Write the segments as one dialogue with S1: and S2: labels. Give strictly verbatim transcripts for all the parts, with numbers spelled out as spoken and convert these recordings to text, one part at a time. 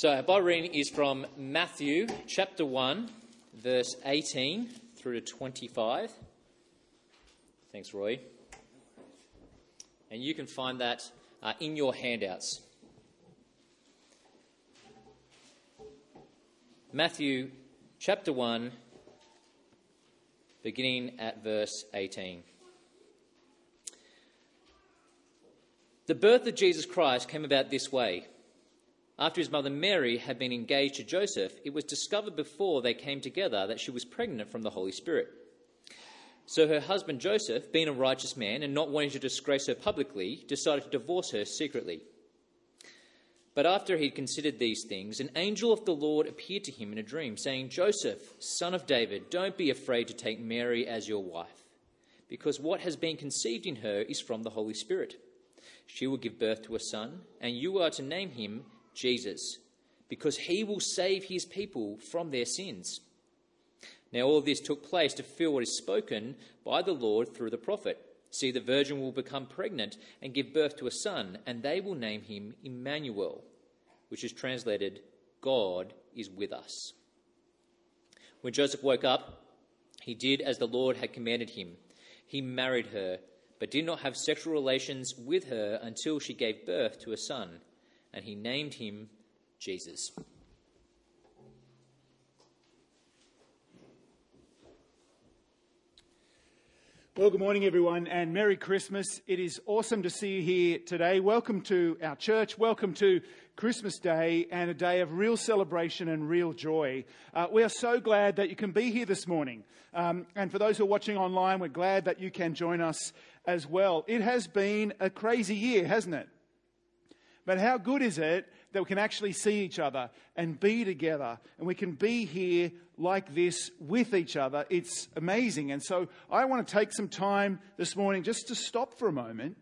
S1: So our Bible reading is from Matthew chapter one, verse eighteen through to twenty-five. Thanks, Roy. And you can find that uh, in your handouts. Matthew chapter one, beginning at verse eighteen. The birth of Jesus Christ came about this way. After his mother Mary had been engaged to Joseph, it was discovered before they came together that she was pregnant from the Holy Spirit. So her husband Joseph, being a righteous man and not wanting to disgrace her publicly, decided to divorce her secretly. But after he had considered these things, an angel of the Lord appeared to him in a dream, saying, "Joseph, son of David, don't be afraid to take Mary as your wife, because what has been conceived in her is from the Holy Spirit. She will give birth to a son, and you are to name him Jesus, because he will save his people from their sins." Now all of this took place to fulfill what is spoken by the Lord through the prophet. "See, the virgin will become pregnant and give birth to a son, and they will name him Emmanuel," which is translated, God is with us. When Joseph woke up, he did as the Lord had commanded him. He married her, but did not have sexual relations with her until she gave birth to a son, and he named him Jesus.
S2: Well, good morning, everyone, and Merry Christmas. It is awesome to see you here today. Welcome to our church. Welcome to Christmas Day, and a day of real celebration and real joy. Uh, we are so glad that you can be here this morning. Um, and for those who are watching online, we're glad that you can join us as well. It has been a crazy year, hasn't it? But how good is it that we can actually see each other and be together, and we can be here like this with each other? It's amazing. And so I want to take some time this morning just to stop for a moment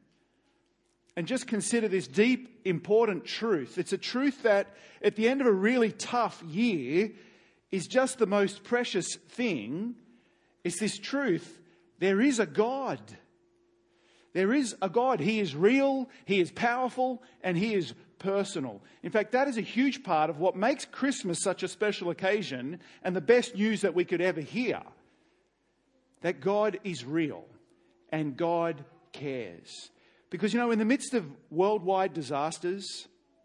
S2: and just consider this deep, important truth. It's a truth that at the end of a really tough year is just the most precious thing. It's this truth: there is a God. There is a God. He is real, He is powerful, and He is personal. In fact, that is a huge part of what makes Christmas such a special occasion and the best news that we could ever hear. That God is real and God cares. Because, you know, in the midst of worldwide disasters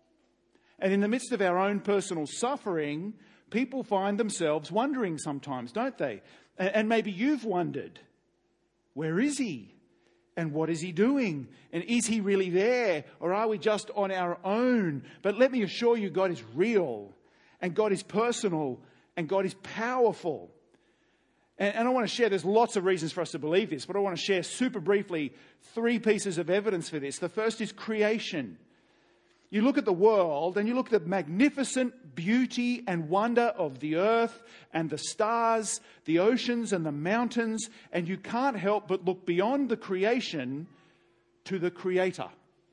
S2: and in the midst of our own personal suffering, people find themselves wondering sometimes, don't they? And maybe you've wondered, where is He? And what is He doing? And is He really there? Or are we just on our own? But let me assure you, God is real. And God is personal. And God is powerful. And, and I want to share, there's lots of reasons for us to believe this, but I want to share super briefly three pieces of evidence for this. The first is creation. You look at the world and you look at the magnificent beauty and wonder of the earth and the stars, the oceans and the mountains, and you can't help but look beyond the creation to the Creator.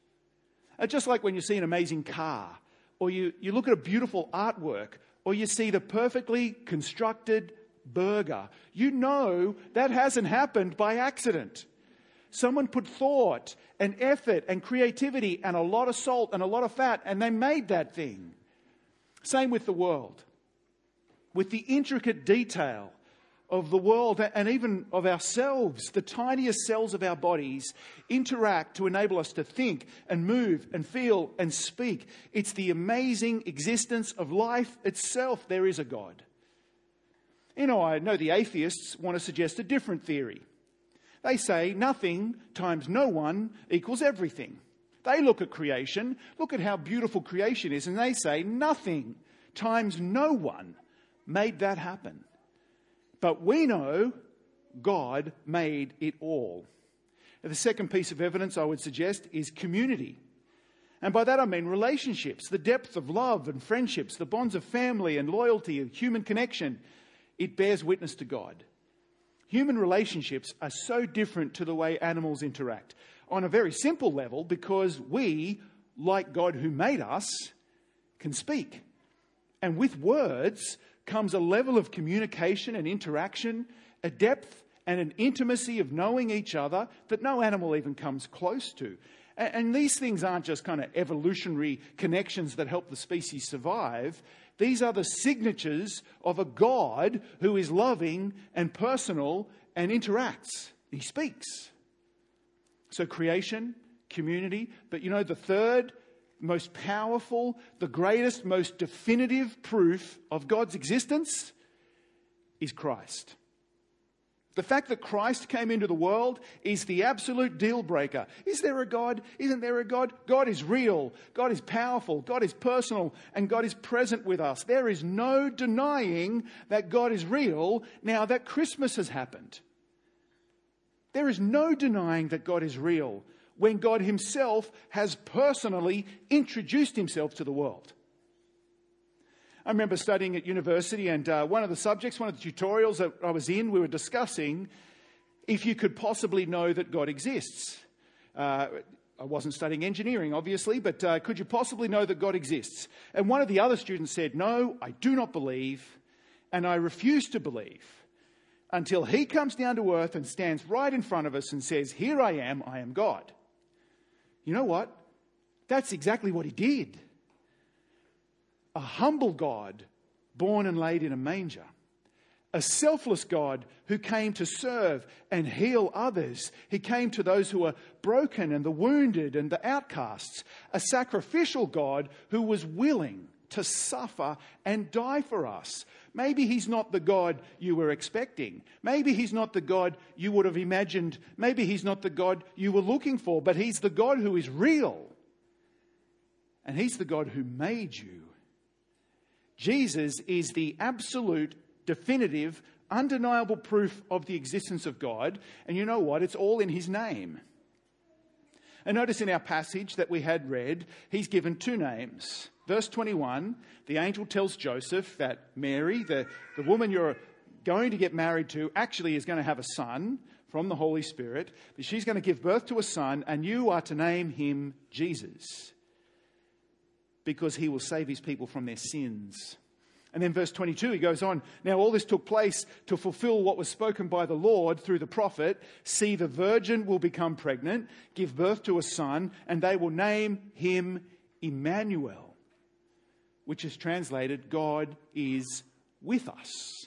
S2: Uh, just like when you see an amazing car, or you, you look at a beautiful artwork, or you see the perfectly constructed burger, you know that hasn't happened by accident. Someone put thought and effort and creativity and a lot of salt and a lot of fat, and they made that thing. Same with the world. With the intricate detail of the world and even of ourselves, the tiniest cells of our bodies interact to enable us to think and move and feel and speak. It's the amazing existence of life itself. There is a God. You know, I know the atheists want to suggest a different theory. They say nothing times no one equals everything. They look at creation, look at how beautiful creation is, and they say nothing times no one made that happen. But we know God made it all. The second piece of evidence I would suggest is community. And by that I mean relationships, the depth of love and friendships, the bonds of family and loyalty and human connection. It bears witness to God. Human relationships are so different to the way animals interact. On a very simple level, because we, like God who made us, can speak. And with words comes a level of communication and interaction, a depth and an intimacy of knowing each other that no animal even comes close to. And, and these things aren't just kind of evolutionary connections that help the species survive. These are the signatures of a God who is loving and personal and interacts. He speaks. So creation, community, but you know, the third most powerful, the greatest, most definitive proof of God's existence is Christ. The fact that Christ came into the world is the absolute deal breaker. Is there a God? Isn't there a God? God is real. God is powerful. God is personal. And God is present with us. There is no denying that God is real now that Christmas has happened. There is no denying that God is real when God himself has personally introduced himself to the world. I remember studying at university, and uh, one of the subjects, one of the tutorials that I was in, we were discussing if you could possibly know that God exists. Uh, I wasn't studying engineering, obviously, but uh, could you possibly know that God exists? And one of the other students said, no, I do not believe, and I refuse to believe until he comes down to earth and stands right in front of us and says, here I am, I am God. You know what? That's exactly what he did. A humble God born and laid in a manger. A selfless God who came to serve and heal others. He came to those who are broken and the wounded and the outcasts. A sacrificial God who was willing to suffer and die for us. Maybe he's not the God you were expecting. Maybe he's not the God you would have imagined. Maybe he's not the God you were looking for. But he's the God who is real. And he's the God who made you. Jesus is the absolute, definitive, undeniable proof of the existence of God. And you know what? It's all in his name. And notice in our passage that we had read, he's given two names. Verse twenty-one, the angel tells Joseph that Mary, the, the woman you're going to get married to, actually is going to have a son from the Holy Spirit. But she's going to give birth to a son, and you are to name him Jesus, because he will save his people from their sins. And then verse twenty-two, he goes on, now all this took place to fulfill what was spoken by the Lord through the prophet. See, the virgin will become pregnant, give birth to a son, and they will name him Emmanuel, which is translated, God is with us.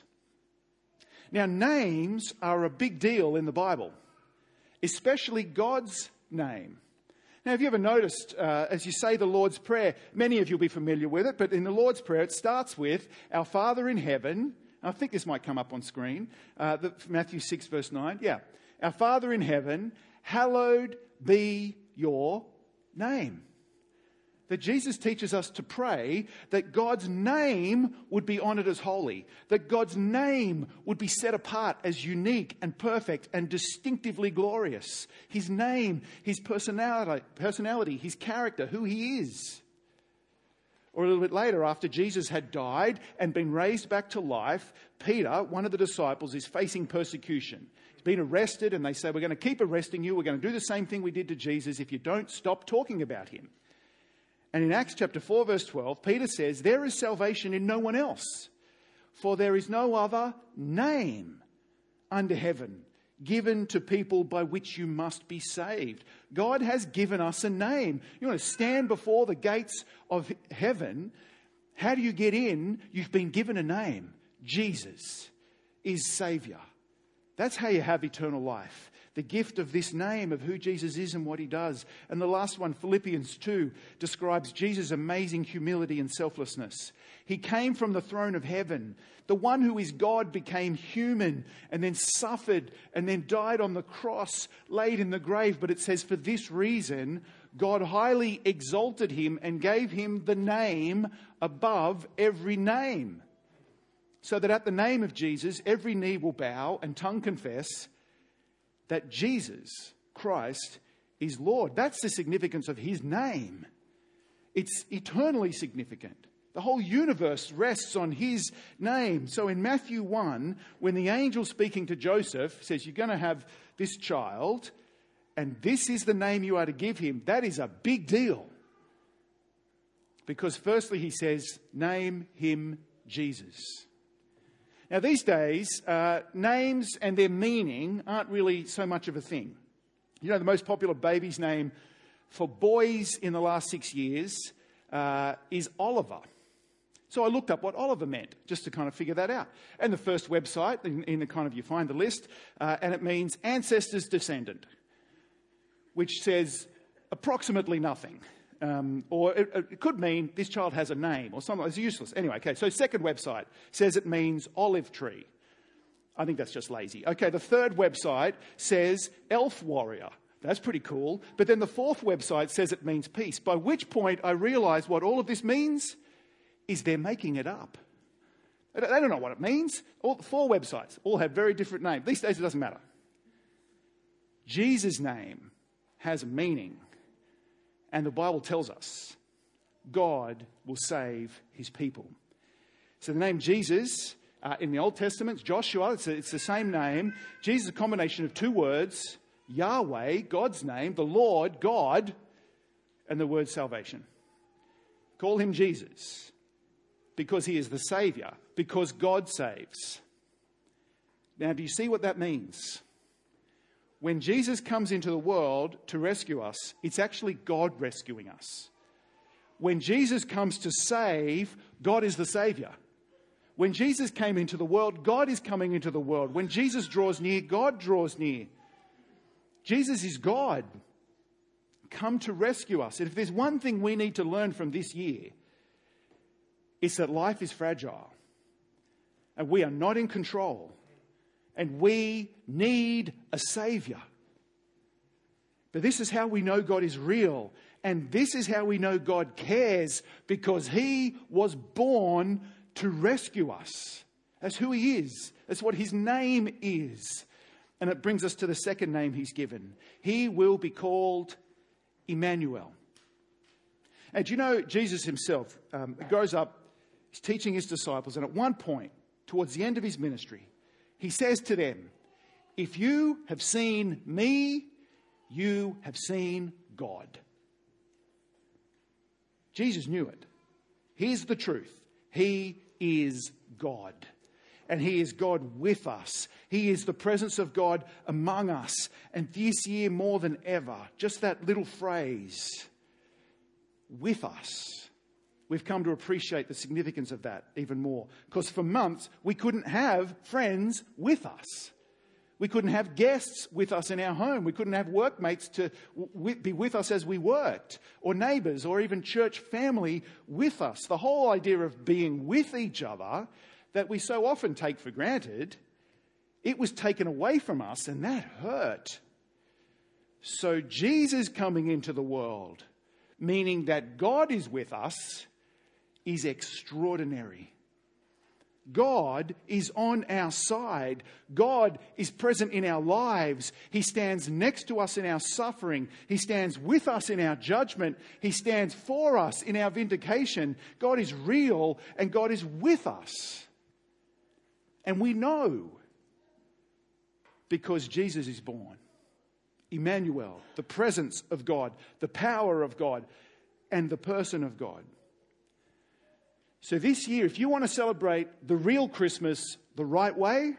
S2: Now, names are a big deal in the Bible, especially God's name. Now, have you ever noticed, uh, as you say the Lord's Prayer, many of you will be familiar with it, but in the Lord's Prayer it starts with, Our Father in heaven, I think this might come up on screen, uh, the, Matthew six verse nine, yeah. Our Father in heaven, hallowed be your name. That Jesus teaches us to pray that God's name would be honoured as holy, that God's name would be set apart as unique and perfect and distinctively glorious. His name, his personality, personality, his character, who he is. Or a little bit later, after Jesus had died and been raised back to life, Peter, one of the disciples, is facing persecution. He's been arrested, and they say, we're going to keep arresting you. We're going to do the same thing we did to Jesus if you don't stop talking about him. And in Acts chapter four, verse twelve, Peter says, there is salvation in no one else, for there is no other name under heaven given to people by which you must be saved. God has given us a name. You want to stand before the gates of heaven. How do you get in? You've been given a name. Jesus is Saviour. That's how you have eternal life. The gift of this name, of who Jesus is and what he does. And the last one, Philippians two, describes Jesus' amazing humility and selflessness. He came from the throne of heaven. The one who is God became human and then suffered and then died on the cross, laid in the grave. But it says, for this reason, God highly exalted him and gave him the name above every name. So that at the name of Jesus, every knee will bow and tongue confess that Jesus Christ is Lord. That's the significance of his name. It's eternally significant. The whole universe rests on his name. So in Matthew one, when the angel speaking to Joseph says, you're going to have this child, and this is the name you are to give him, that is a big deal. Because firstly he says, name him Jesus. Now, these days, uh, names and their meaning aren't really so much of a thing. You know, the most popular baby's name for boys in the last six years uh, is Oliver. So I looked up what Oliver meant, just to kind of figure that out. And the first website, in, in the kind of, you find the list, uh, and it means ancestor's descendant, which says approximately nothing. Um, or it, it could mean this child has a name or something. It's useless. Anyway, okay, so second website says it means olive tree. I think that's just lazy. Okay, the third website says elf warrior. That's pretty cool. But then the fourth website says it means peace, by which point I realised what all of this means is they're making it up. They don't know what it means. All four websites all have very different names. These days it doesn't matter. Jesus' name has a meaning, and the Bible tells us God will save his people. So the name Jesus uh, in the Old Testament, Joshua, it's, a, it's the same name. Jesus is a combination of two words, Yahweh, God's name, the Lord, God, and the word salvation. Call him Jesus, because he is the Saviour, because God saves. Now, do you see what that means? When Jesus comes into the world to rescue us, it's actually God rescuing us. When Jesus comes to save, God is the Saviour. When Jesus came into the world, God is coming into the world. When Jesus draws near, God draws near. Jesus is God, come to rescue us. And if there's one thing we need to learn from this year, it's that life is fragile and we are not in control and we need a Saviour. But this is how we know God is real, and this is how we know God cares, because he was born to rescue us. That's who he is. That's what his name is. And it brings us to the second name he's given. He will be called Emmanuel. And you know, Jesus himself um, grows up, he's teaching his disciples, and at one point, towards the end of his ministry, he says to them, if you have seen me, you have seen God. Jesus knew it. Here's the truth. He is God. And he is God with us. He is the presence of God among us. And this year more than ever, just that little phrase, with us, we've come to appreciate the significance of that even more. Because for months, we couldn't have friends with us. We couldn't have guests with us in our home. We couldn't have workmates to w- be with us as we worked, or neighbours, or even church family with us. The whole idea of being with each other that we so often take for granted, it was taken away from us, and that hurt. So Jesus coming into the world, meaning that God is with us, is extraordinary. God is on our side. God is present in our lives. He stands next to us in our suffering. He stands with us in our judgment. He stands for us in our vindication. God is real and God is with us. And we know because Jesus is born. Emmanuel, the presence of God, the power of God, and the person of God. So this year, if you want to celebrate the real Christmas the right way,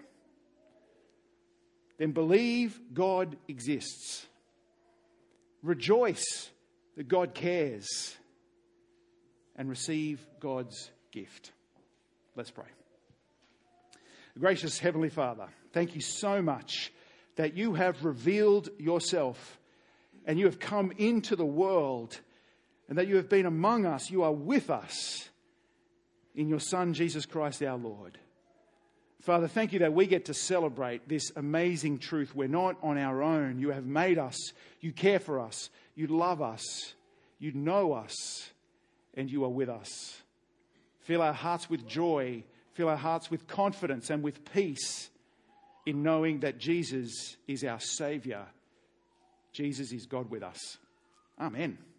S2: then believe God exists. Rejoice that God cares. And receive God's gift. Let's pray. Gracious Heavenly Father, thank you so much that you have revealed yourself and you have come into the world and that you have been among us. You are with us in your Son, Jesus Christ, our Lord. Father, thank you that we get to celebrate this amazing truth. We're not on our own. You have made us. You care for us. You love us. You know us. And you are with us. Fill our hearts with joy. Fill our hearts with confidence and with peace in knowing that Jesus is our Saviour. Jesus is God with us. Amen.